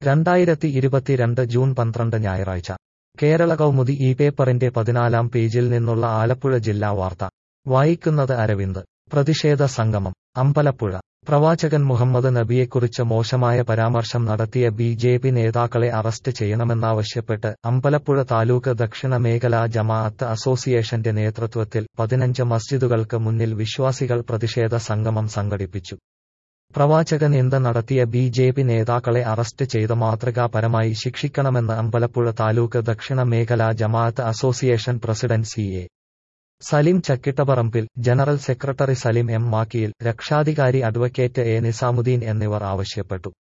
2022 June 12 ഞായറാഴ്ച കേരള കൗമുദി ഈ പേപ്പറിന്റെ 14-ാം പേജിൽ നിന്നുള്ള ആലപ്പുഴ ജില്ലാ വാർത്ത വായിക്കുന്നത് അരവിന്ദ്. പ്രതിഷേധ സംഗമം അമ്പലപ്പുഴ. പ്രവാചകൻ മുഹമ്മദ് നബിയെക്കുറിച്ച് മോശമായ പരാമർശം നടത്തിയ ബി.ജെ.പി. നേതാക്കളെ അറസ്റ്റ് ചെയ്യണമെന്നാവശ്യപ്പെട്ട് അമ്പലപ്പുഴ താലൂക്ക് ദക്ഷിണ മേഖലാ ജമാഅത്ത് അസോസിയേഷന്റെ നേതൃത്വത്തിൽ 15 മസ്ജിദുകൾക്ക് മുന്നിൽ വിശ്വാസികൾ പ്രതിഷേധ സംഗമം സംഘടിപ്പിച്ചു. പ്രവാചക നിന്ദ നടത്തിയ ബി.ജെ.പി. നേതാക്കളെ അറസ്റ്റ് ചെയ്ത് മാതൃകാപരമായി ശിക്ഷിക്കണമെന്ന് അമ്പലപ്പുഴ താലൂക്ക് ദക്ഷിണ മേഖലാ ജമാഅത്ത് association president C A. Salim Chakkittaparambil, general secretary Salim M. Makkiyil, രക്ഷാധികാരി അഡ്വക്കേറ്റ് എ. നിസാമുദ്ദീൻ എന്നിവർ ആവശ്യപ്പെട്ടു.